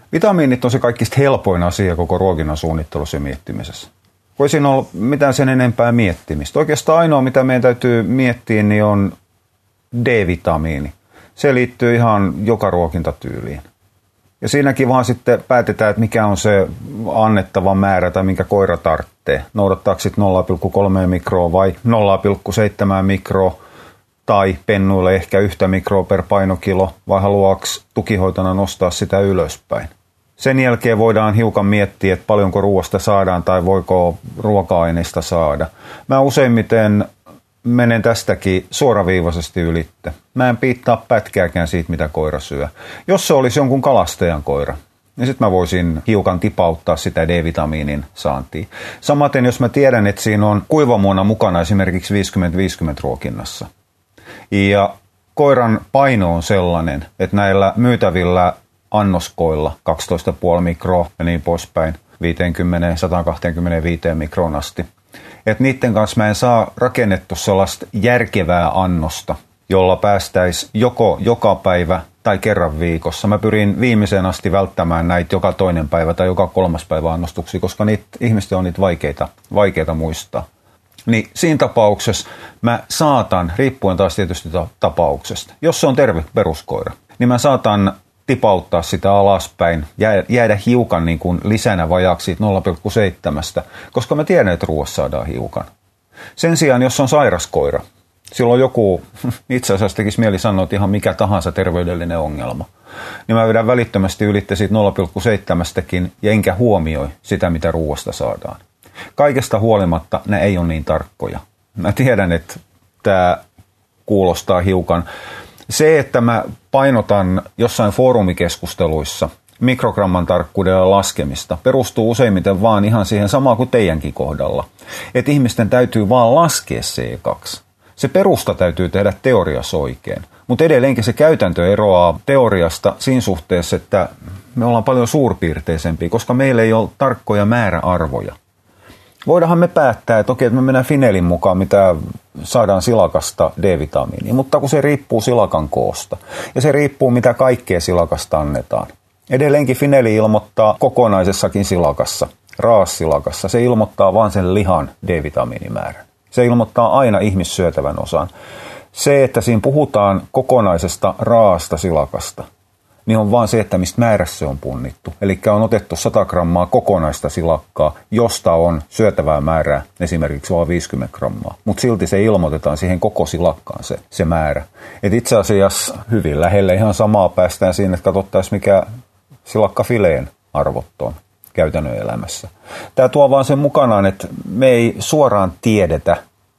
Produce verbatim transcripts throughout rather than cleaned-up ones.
Vitamiinit on se kaikista helpoin asia koko ruokinnan suunnittelussa ja miettimisessä. Voisin olla mitään sen enempää miettimistä. Oikeastaan ainoa, mitä meidän täytyy miettiä, niin on D-vitamiini. Se liittyy ihan joka ruokintatyyliin. Ja siinäkin vaan sitten päätetään, että mikä on se annettava määrä tai minkä koira tarvitsee. Noudattaako sitten nolla pilkku kolme mikroa vai nolla pilkku seitsemän mikroa tai pennuille ehkä yhtä mikroa per painokilo vai haluaako tukihoitona nostaa sitä ylöspäin. Sen jälkeen voidaan hiukan miettiä, että paljonko ruoasta saadaan tai voiko ruoka-aineista saada. Mä useimmiten menen tästäkin suoraviivaisesti ylitte. Mä en piittaa pätkääkään siitä, mitä koira syö. Jos se olisi jonkun kalastajan koira, niin sitten mä voisin hiukan tipauttaa sitä D-vitamiinin saantia. Samaten, jos mä tiedän, että siinä on kuivamuona mukana esimerkiksi viisikymmentä viisikymmentä ruokinnassa. Ja koiran paino on sellainen, että näillä myytävillä annoskoilla kaksitoista pilkku viisi mikroa ja niin poispäin viisikymmentä sata kaksikymmentäviisi mikroon asti. Että niiden kanssa mä en saa rakennettu sellaista järkevää annosta, jolla päästäisiin joko joka päivä tai kerran viikossa. Mä pyrin viimeiseen asti välttämään näitä joka toinen päivä tai joka kolmas päivä annostuksia, koska niitä, ihmisten on niitä vaikeita, vaikeita muistaa. Niin siinä tapauksessa mä saatan, riippuen taas tietysti tapauksesta, jos se on terve peruskoira, niin mä saatan tipauttaa sitä alaspäin, jäädä hiukan niin kuin lisänä vajaaksi siitä nolla pilkku seitsemän, koska mä tiedän, että ruoassa saadaan hiukan. Sen sijaan, jos on sairas koira, silloin joku, itse asiassa tekisi mieli sanoa, että ihan mikä tahansa terveydellinen ongelma, niin mä vedän välittömästi ylitte siitä nolla pilkku seitsemän ja enkä huomioi sitä, mitä ruoasta saadaan. Kaikesta huolimatta ne ei ole niin tarkkoja. Mä tiedän, että tämä kuulostaa hiukan. Se, että mä painotan jossain foorumikeskusteluissa mikrogramman tarkkuudella laskemista, perustuu useimmiten vaan ihan siihen samaan kuin teidänkin kohdalla. Että ihmisten täytyy vaan laskea C kaksi. Se perusta täytyy tehdä teoriassa oikein. Mutta edelleenkin se käytäntö eroaa teoriasta siinä suhteessa, että me ollaan paljon suurpiirteisempiä, koska meillä ei ole tarkkoja määräarvoja. Voidaanhan me päättää, että okei, että me mennään Finelin mukaan, mitä saadaan silakasta D-vitamiinia, mutta kun se riippuu silakan koosta ja se riippuu, mitä kaikkea silakasta annetaan. Edelleenkin Fineli ilmoittaa kokonaisessakin silakassa, raassilakassa, se ilmoittaa vain sen lihan D-vitamiinimäärän. Se ilmoittaa aina ihmissyötävän osan. Se, että siinä puhutaan kokonaisesta raasta silakasta, niin on vaan se, että mistä määrässä se on punnittu. Eli on otettu sata grammaa kokonaista silakkaa, josta on syötävää määrää esimerkiksi vain viisikymmentä grammaa. Mutta silti se ilmoitetaan siihen koko silakkaan se, se määrä. Et itse asiassa hyvin lähelle ihan samaa päästään siinä, että katsottaisiin mikä silakkafileen arvot on käytännön elämässä. Tämä tuo vaan sen mukanaan, että me ei suoraan tiedetä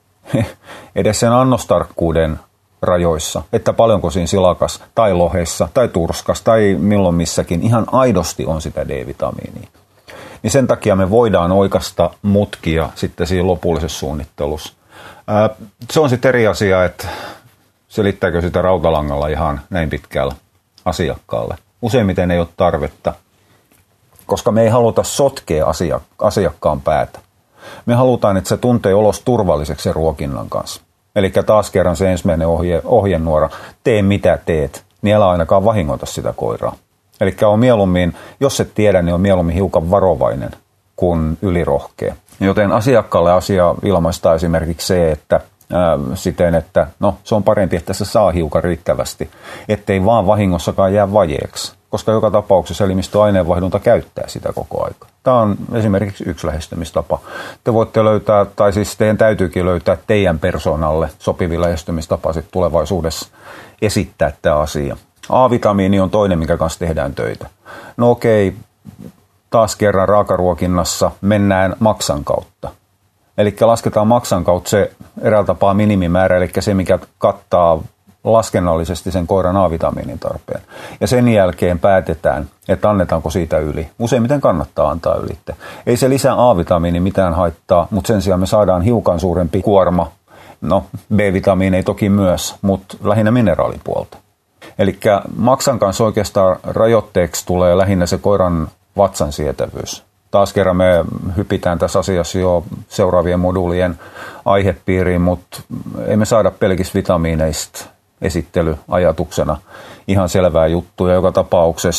edes sen annostarkkuuden rajoissa, että paljonko siinä silakas tai lohessa tai turskas tai milloin missäkin ihan aidosti on sitä D-vitamiinia. Niin sen takia me voidaan oikaista mutkia sitten siinä lopullisessa suunnittelussa. Ää, se on sitten eri asia, että selittääkö sitä rautalangalla ihan näin pitkällä asiakkaalle. Useimmiten ei ole tarvetta, koska me ei haluta sotkea asiakkaan päätä. Me halutaan, että se tuntee olos turvalliseksi sen ruokinnan kanssa. Eli taas kerran se ensimmäinen ohje, ohjenuora, tee mitä teet, niin älä ainakaan vahingoita sitä koiraa. Eli on mieluummin, jos et tiedä, niin on mieluummin hiukan varovainen kuin ylirohkea. Joten asiakkaalle asia ilmaistaa esimerkiksi se, että ää, siten, että no, se on parempi, että se saa hiukan riittävästi, ettei vaan vahingossakaan jää vajeeksi, koska joka tapauksessa elimistön aineenvaihdunta käyttää sitä koko aika. Tämä on esimerkiksi yksi lähestymistapa. Te voitte löytää, tai siis teidän täytyykin löytää teidän persoonalle sopivi lähestymistapa sitten tulevaisuudessa esittää tämä asia. A-vitamiini on toinen, mikä kanssa tehdään töitä. No okei, taas kerran raakaruokinnassa mennään maksan kautta. Eli lasketaan maksan kautta se eräällä tapaa minimimäärä, eli se mikä kattaa laskennallisesti sen koiran A-vitamiinin tarpeen. Ja sen jälkeen päätetään, että annetaanko siitä yli. Useimmiten kannattaa antaa ylitte. Ei se lisää A-vitamiini mitään haittaa, mutta sen sijaan me saadaan hiukan suurempi kuorma. No, B-vitamiini ei toki myös, mutta lähinnä mineraalipuolta. Eli maksan kanssa oikeastaan rajoitteeksi tulee lähinnä se koiran vatsan sietävyys. Taas kerran me hypitään tässä asiassa jo seuraavien moduulien aihepiiriin, mutta ei me saada pelkistä vitamiineista esittelyajatuksena ihan selvää juttua. Joka tapauksessa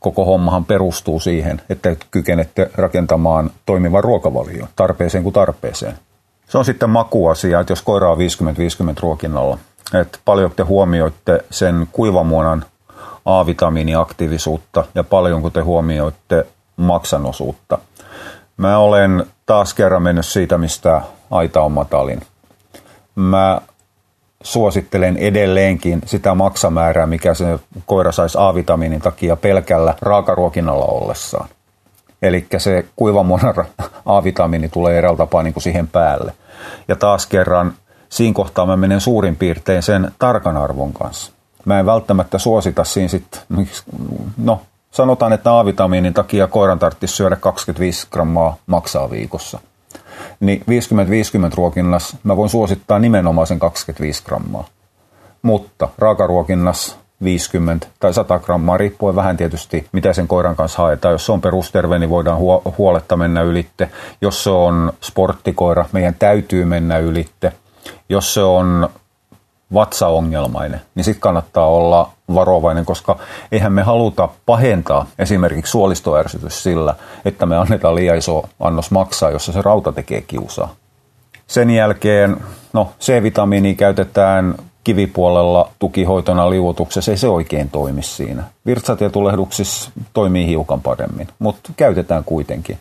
koko hommahan perustuu siihen, että kykenette rakentamaan toimivan ruokavalion tarpeeseen kuin tarpeeseen. Se on sitten makuasia, että jos koira on viisikymmentä viisikymmentä ruokinnalla, että paljon te huomioitte sen kuivamuonan A-vitamiiniaktiivisuutta ja paljonko te huomioitte maksan osuutta. Mä olen taas kerran mennyt siitä, mistä aita on matalin. Mä suosittelen edelleenkin sitä maksamäärää, mikä se koira saisi A-vitamiinin takia pelkällä raakaruokinnalla ollessaan. Eli se kuivamuonan A-vitamiini tulee eräällä tapaa niin kuin siihen päälle. Ja taas kerran siinä kohtaa mä menen suurin piirtein sen tarkan arvon kanssa. Mä en välttämättä suosita siinä sitten, no sanotaan, että A-vitamiinin takia koiran tarvitsisi syödä kaksikymmentäviisi grammaa maksaa viikossa. Niin viisikymmentä viisikymmentä ruokinnassa mä voin suosittaa nimenomaan sen kaksikymmentäviisi grammaa. Mutta raakaruokinnassa viisikymmentä tai sata grammaa, riippuen vähän tietysti, mitä sen koiran kanssa haetaan. Jos se on perusterve, niin voidaan huoletta mennä ylitte. Jos se on sporttikoira, meidän täytyy mennä ylitte. Jos se on vatsaongelmainen, niin sitten kannattaa olla varovainen, koska eihän me haluta pahentaa esimerkiksi suolistoärsytys sillä, että me annetaan liian iso annos maksaa, jossa se rauta tekee kiusaa. Sen jälkeen, no C-vitamiinia käytetään kivipuolella tukihoitona liuotuksessa, ei se oikein toimi siinä. Virtsatietulehduksissa toimii hiukan paremmin, mutta käytetään kuitenkin.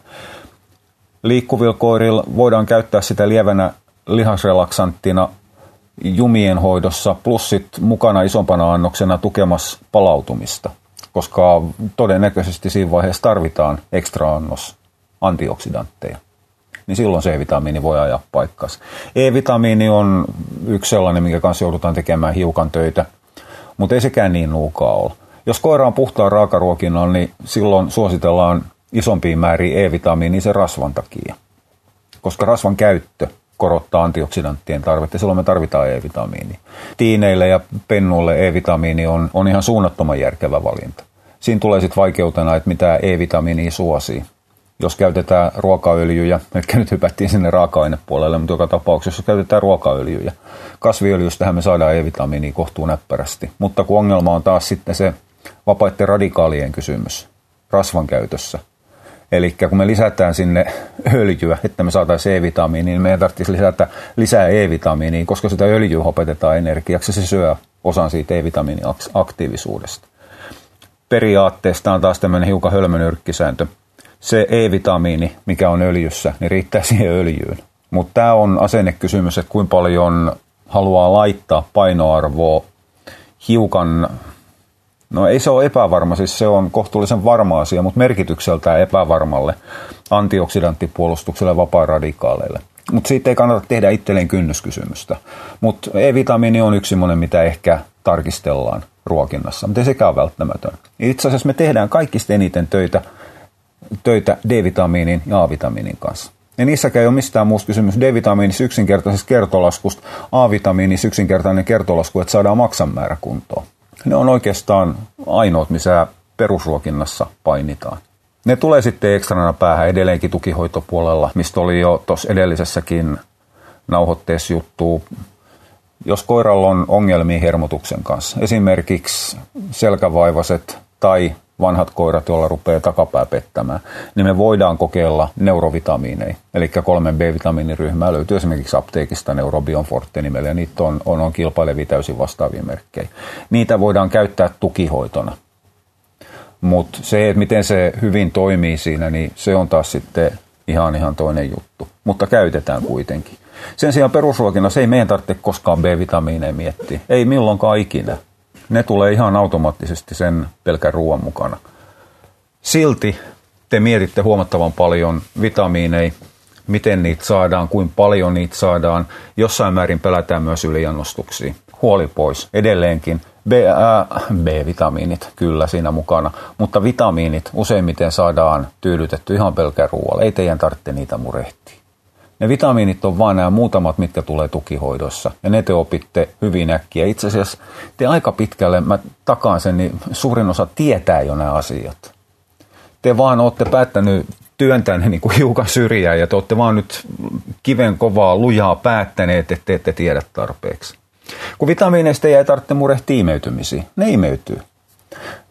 Liikkuvilla koirilla voidaan käyttää sitä lievänä lihasrelaksanttina jumien hoidossa, plus sit mukana isompana annoksena tukemassa palautumista, koska todennäköisesti siinä vaiheessa tarvitaan ekstra annos antioksidantteja. Niin silloin C-vitamiini voi ajaa paikkansa. E-vitamiini on yksi sellainen, minkä kanssa joudutaan tekemään hiukan töitä, mutta ei sekään niin nuukaa ole. Jos koira on puhtaan raakaruokinnalla, niin silloin suositellaan isompiin määriin E-vitamiinia sen rasvan takia, koska rasvan käyttö korottaa antioksidanttien tarvetta, silloin me tarvitaan E-vitamiinia. Tiineille ja pennuille E-vitamiini on, on ihan suunnattoman järkevä valinta. Siinä tulee sitten vaikeutena, että mitä E-vitamiinia suosii. Jos käytetään ruokaöljyjä, eli nyt hypättiin sinne raaka-ainepuolelle, mutta joka tapauksessa jos käytetään ruokaöljyjä, kasviöljystähän me saadaan E-vitamiinia kohtuu näppärästi. Mutta kun ongelma on taas sitten se vapaiden radikaalien kysymys rasvan käytössä. Eli kun me lisätään sinne öljyä, että me saataisiin E-vitamiinia, niin meidän tarvitsisi lisätä lisää E-vitamiinia, koska sitä öljyä hopetetaan energiaksi, se syö osan siitä E-vitamiinin aktiivisuudesta. Periaatteesta on taas tämmöinen hiukan hölmönyrkkisääntö. Se E-vitamiini, mikä on öljyssä, niin riittää siihen öljyyn. Mutta tämä on asennekysymys, että kuinka paljon haluaa laittaa painoarvoa hiukan, no ei se ole epävarma, siis se on kohtuullisen varma asia, mutta merkitykseltään epävarmalle antioksidanttipuolustukselle ja vapaa-radikaaleille. Mutta siitä ei kannata tehdä itselleen kynnyskysymystä. Mutta E-vitamiini on yksi semmoinen, mitä ehkä tarkistellaan ruokinnassa, mutta ei sekään ole välttämätön. Itse asiassa me tehdään kaikista eniten töitä, töitä D-vitamiinin ja A-vitamiinin kanssa. Ja niissäkään ei ole mistään muusta kysymys. D-vitamiinissa yksinkertaisesta kertolaskusta, A-vitamiinissa yksinkertainen kertolasku, että saadaan maksan määrä kuntoon. Ne on oikeastaan ainoat, missä perusruokinnassa painitaan. Ne tulee sitten ekstrana päähän edelleenkin tukihoitopuolella, mistä oli jo tuossa edellisessäkin nauhoitteessa juttu. Jos koiralla on ongelmia hermotuksen kanssa, esimerkiksi selkävaivaiset tai vanhat koirat, joilla rupeaa takapää pettämään, niin me voidaan kokeilla neurovitamiineja. Eli kolmen B-vitamiiniryhmää löytyy esimerkiksi apteekista Neurobion Forte nimellä, ja niitä on, on, on kilpailevia täysin vastaavia merkkejä. Niitä voidaan käyttää tukihoitona. Mutta se, että miten se hyvin toimii siinä, niin se on taas sitten ihan, ihan toinen juttu. Mutta käytetään kuitenkin. Sen sijaan perusruokinnassa ei meidän tarvitse koskaan B-vitamiineja miettiä. Ei milloinkaan ikinä. Ne tulee ihan automaattisesti sen pelkän ruoan mukana. Silti te mietitte huomattavan paljon vitamiineja, miten niitä saadaan, kuinka paljon niitä saadaan. Jossain määrin pelätään myös yliannostuksia. Huoli pois. Edelleenkin B, äh, B-vitamiinit kyllä siinä mukana, mutta vitamiinit useimmiten saadaan tyydytetty ihan pelkän ruoalla. Ei teidän tarvitse niitä murehtia. Ne vitamiinit on vaan nämä muutamat, mitkä tulee tukihoidossa, ja ne te opitte hyvin äkkiä. Itse asiassa te aika pitkälle, mä takaan sen, niin suurin osa tietää jo nämä asiat. Te vaan olette päättänyt työntää ne niin kuin hiukan syrjään, ja te olette vaan nyt kiven kovaa lujaa päättäneet, että te ette tiedä tarpeeksi. Kun vitamiineista ei tarvitse murehtia imeytymisiä, ne imeytyy.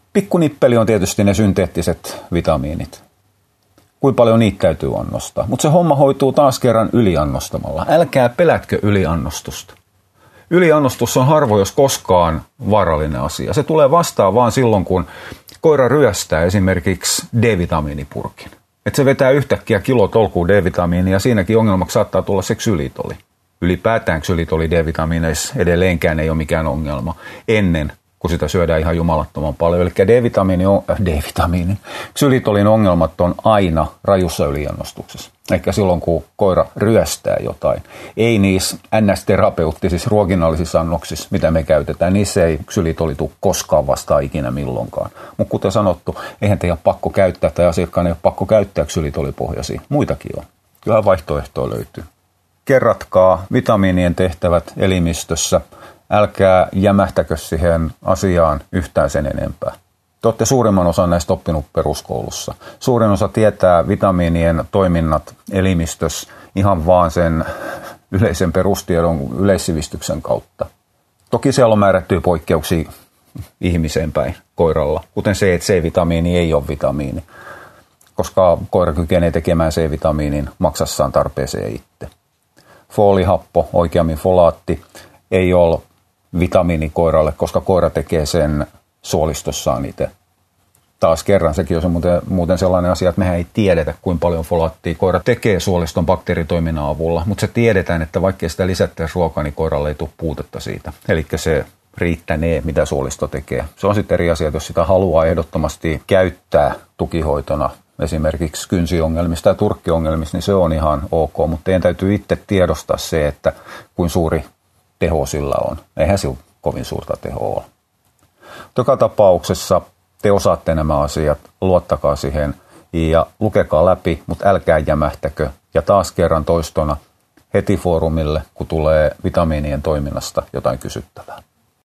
Pikkunippeli on tietysti ne synteettiset vitamiinit. Kuinka paljon niitä täytyy annostaa. Mutta se homma hoituu taas kerran yliannostamalla. Älkää pelätkö yliannostusta. Yliannostus on harvoin jos koskaan vaarallinen asia. Se tulee vastaan vaan silloin, kun koira ryöstää esimerkiksi D-vitamiinipurkin. Että se vetää yhtäkkiä kilotolkuun D-vitamiinia ja siinäkin ongelmaksi saattaa tulla se ksylitoli. Ylipäätään ksylitoli D-vitamiineissa edelleenkään ei ole mikään ongelma ennen kun sitä syödään ihan jumalattoman paljon. Eli D-vitamiini on, äh, D-vitamiini, ksylitolin ongelmat on aina rajussa yliannostuksessa. Eli silloin, kun koira ryöstää jotain. Ei niissä N S-terapeuttisissa ruokinnallisissa annoksissa, mitä me käytetään, niissä ei ksylitoli tule koskaan vastaan ikinä milloinkaan. Mutta kuten sanottu, eihän teidän pakko käyttää tai asiakkaan ei ole pakko käyttää ksylitolipohjaisia. Muitakin on. Kyllä vaihtoehtoja löytyy. Kerratkaa vitamiinien tehtävät elimistössä. Älkää jämähtäkö siihen asiaan yhtään sen enempää. Te olette suurimman osan näistä oppinut peruskoulussa. Suurin osa tietää vitamiinien toiminnat elimistössä ihan vaan sen yleisen perustiedon yleissivistyksen kautta. Toki siellä on määrättyjä poikkeuksia ihmiseen päin koiralla, kuten se, että C-vitamiini ei ole vitamiini, koska koira kykenee tekemään C-vitamiinin maksassaan tarpeeseen itse. Foolihappo, oikeammin folaatti, ei ole vitamiini koiralle, koska koira tekee sen suolistossaan itse. Taas kerran sekin on se muuten, muuten sellainen asia, että mehän ei tiedetä, kuinka paljon folaattia koira tekee suoliston bakteeritoiminnan avulla, mutta se tiedetään, että vaikka sitä lisättäisiin ruokaa, niin koiralle ei tule puutetta siitä. Eli se riittänee, mitä suolisto tekee. Se on sitten eri asia, että jos sitä haluaa ehdottomasti käyttää tukihoitona, esimerkiksi kynsiongelmista ja turkkiongelmista, niin se on ihan ok, mutta teidän täytyy itse tiedostaa se, että kuin suuri teho sillä on. Eihän sillä kovin suurta tehoa ole. Joka tapauksessa te osaatte nämä asiat, luottakaa siihen ja lukekaa läpi, mutta älkää jämähtäkö. Ja taas kerran toistona heti foorumille, kun tulee vitamiinien toiminnasta jotain kysyttävää.